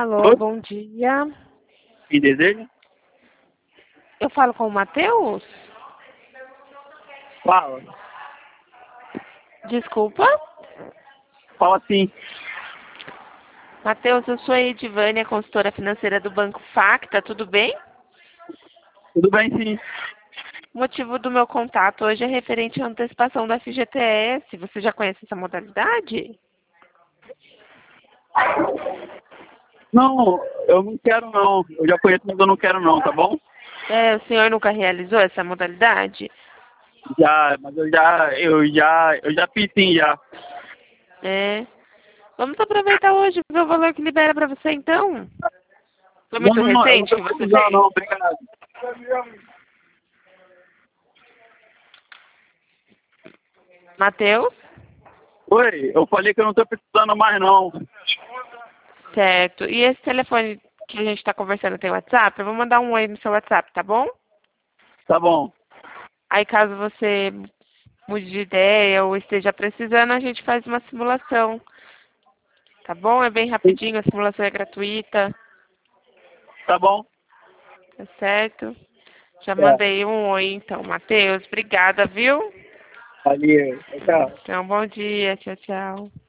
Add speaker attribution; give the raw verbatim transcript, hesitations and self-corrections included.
Speaker 1: Alô,
Speaker 2: Oi?
Speaker 1: bom dia.
Speaker 2: Quem deseja?
Speaker 1: Eu falo com o Matheus?
Speaker 2: Fala.
Speaker 1: Desculpa?
Speaker 2: Fala sim.
Speaker 1: Matheus, eu sou a Edivânia, consultora financeira do Banco Facta, tudo bem?
Speaker 2: Tudo bem, sim.
Speaker 1: O motivo do meu contato hoje é referente à antecipação da F G T S. Você já conhece essa modalidade?
Speaker 2: Não, eu não quero não. Eu já conheço, mas eu não quero não, tá bom?
Speaker 1: É, o senhor nunca realizou essa modalidade?
Speaker 2: Já, mas eu já, eu já, eu já fiz sim, já.
Speaker 1: É. Vamos aproveitar hoje e ver o valor que libera para você, então. Foi
Speaker 2: Não,
Speaker 1: muito
Speaker 2: não, não, eu não
Speaker 1: recente
Speaker 2: tô
Speaker 1: que você
Speaker 2: precisando
Speaker 1: fez?
Speaker 2: não, obrigado.
Speaker 1: Matheus?
Speaker 2: Oi, eu falei que eu não tô precisando mais não.
Speaker 1: Certo. E esse telefone que a gente está conversando tem WhatsApp? Eu vou mandar um oi no seu WhatsApp, tá bom?
Speaker 2: Tá bom,
Speaker 1: Aí caso você mude de ideia ou esteja precisando, a gente faz uma simulação, tá bom? É bem rapidinho, a simulação é gratuita,
Speaker 2: tá bom.
Speaker 1: tá certo? Já
Speaker 2: É,
Speaker 1: mandei um oi então, Matheus. Obrigada, viu?
Speaker 2: valeu, tchau.
Speaker 1: Então, bom dia, tchau, tchau.